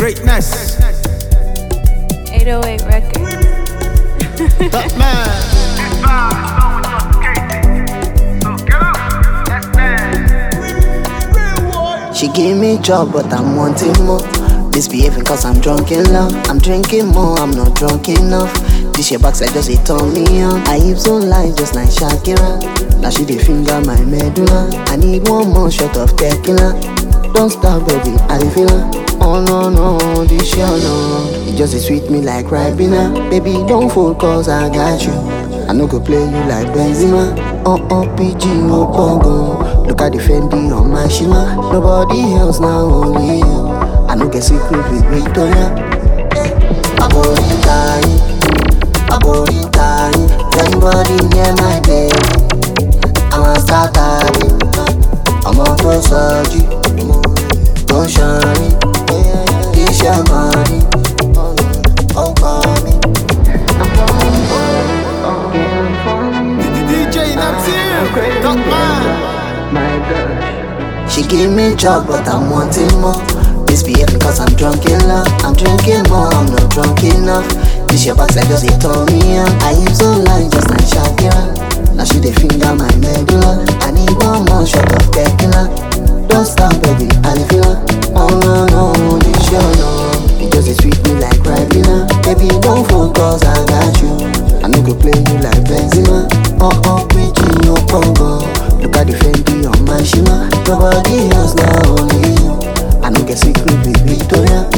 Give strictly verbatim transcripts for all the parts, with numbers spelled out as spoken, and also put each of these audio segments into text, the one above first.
Greatness. eight oh eight Records. Batman. She gave me job, but I'm wanting more. Misbehaving cause I'm drunk in love. I'm drinking more, I'm not drunk enough. This your backside just it turn me on. I hips don't lie just like Shakira. Now she dey finger my medulla. I need one more shot of tequila. Don't stop baby, I dey feel her. Oh no no, this your no. It just dey sweet me like Ribena. Baby don't fold cause I got you. I no go play you like Benzema. Oh oh P G no pogo. Look at the Fendi on my Shima. Nobody else now, only you. I no get secret with Victoria. I go die, I go die. Anybody near my baby, I'ma start dying. I'm on to surgery, don't shine. This your money, oh call me. D J Napsir. Top man. She gave me job, but I'm wanting more. Misbehaving cause I'm drunk in love. I'm drinking more, I'm not drunk enough. This your backside just it turn me on. I am so lying just like Shakira. Now she dey finger my medulla. I need one more shot of tequila. Don't stop baby, I dey feel her. Oh no no, this your no. It just dey sweet me like Ribena. Baby don't fold cause I got you. I no go play you like Benzema. Oh oh, preaching no pogo. Look at the Fendi on my Shima. Nobody else now, only you. I no get secret with Victoria.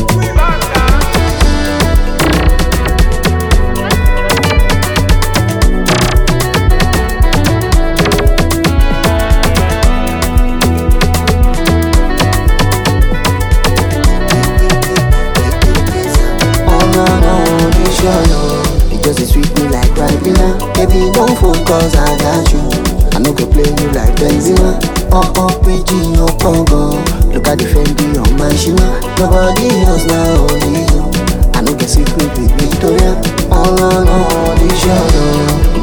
Oh no no, this your no. It just dey sweet me like Ribena. Baby don't fold cause I got you. I no go play you like Benzema. Oh oh, P G no pogo. Look at the Fendi on my Shima. Nobody else now, only you. I no get secret with Victoria. Oh no no, this your no.